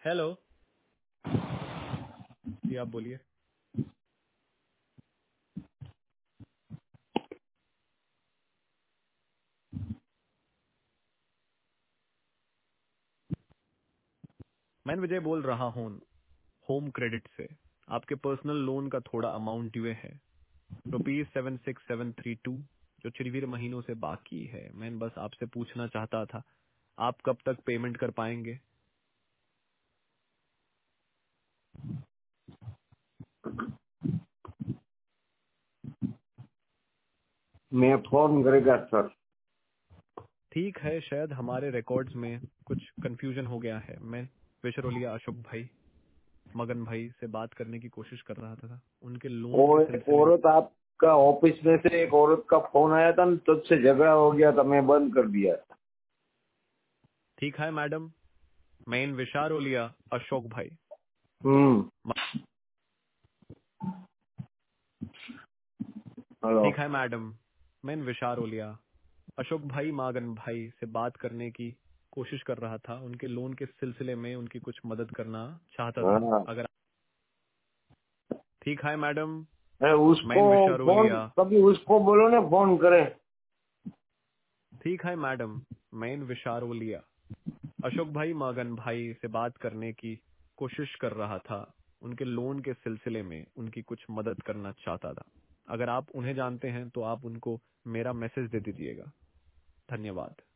Hello जी, आप बोलिए। मैं विजय बोल रहा हूँ होम क्रेडिट से। आपके पर्सनल लोन का थोड़ा अमाउंट ड्यू है, ₹76732, जो 4 महीनों से बाकी है। मैं बस आपसे पूछना चाहता था, आप कब तक पेमेंट कर पाएंगे? मैं फोन करेगा सर। ठीक है, शायद हमारे रिकॉर्ड्स में कुछ कंफ्यूजन हो गया है। मैं विशरोलिया अशोक भाई मगन भाई से बात करने की कोशिश कर रहा था उनके लोन के और एक सिलसिले में। औरत आपका ऑफिस में से एक औरत का फोन आया था ना, तब से झगड़ा हो गया था, मैं बंद कर दिया। ठीक है मैडम, मैं इन विशारोलिया अशोक भाई। हम्म। हेलो। ठीक है मैडम, मैं इन विशारोलिया अशोक भाई मागन भाई से बात करने की कोशिश कर रहा था। उनके लोन के सिलसिले में उनकी कुछ मदद करना चाहता था। हाँ, अगर ठीक है मैडम, मैं उसको इन फोन, विशारोलिया। कभी उसको बोलो ना फोन करे। ठीक है मैडम, मैं इन विशारोलिया अशोक भाई मागन भाई से बात करने की कोशिश कर रहा था। उनके लोन के सिलसिले में उनकी कुछ मदद करना चाहता था। अगर आप उन्हें जानते हैं तो आप उनको मेरा मैसेज दे दीजिएगा। धन्यवाद।